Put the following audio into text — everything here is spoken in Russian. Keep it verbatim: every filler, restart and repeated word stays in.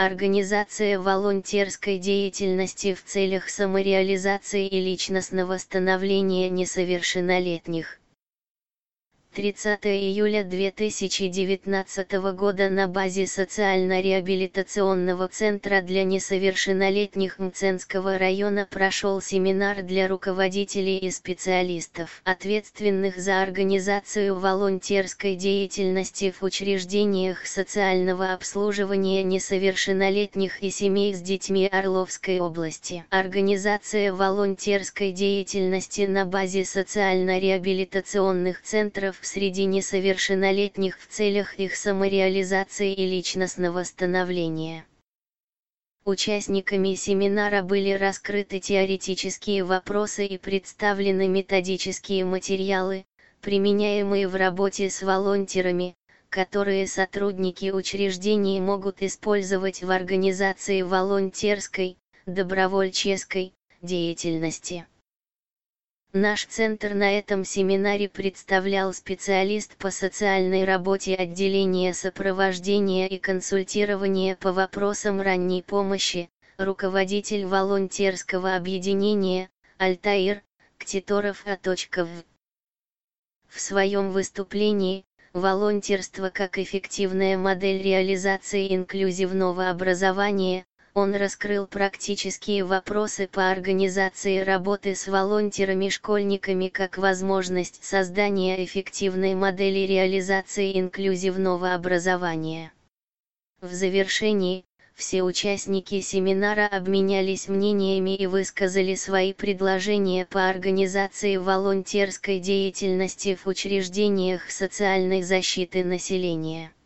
Организация волонтерской деятельности в целях самореализации и личностного становления несовершеннолетних. тридцатого июля две тысячи девятнадцатого года на базе социально-реабилитационного центра для несовершеннолетних Мценского района прошел семинар для руководителей и специалистов, ответственных за организацию волонтерской деятельности в учреждениях социального обслуживания несовершеннолетних и семей с детьми Орловской области. Организация волонтерской деятельности на базе социально-реабилитационных центров среди несовершеннолетних в целях их самореализации и личностного становления. Участниками семинара были раскрыты теоретические вопросы и представлены методические материалы, применяемые в работе с волонтерами, которые сотрудники учреждений могут использовать в организации волонтерской, добровольческой деятельности. Наш центр на этом семинаре представлял специалист по социальной работе отделения сопровождения и консультирования по вопросам ранней помощи, руководитель волонтерского объединения, Альтаир, Ктиторов А.В. В своем выступлении «Волонтерство как эффективная модель реализации инклюзивного образования», он раскрыл практические вопросы по организации работы с волонтерами-школьниками как возможность создания эффективной модели реализации инклюзивного образования. В завершении, все участники семинара обменялись мнениями и высказали свои предложения по организации волонтерской деятельности в учреждениях социальной защиты населения.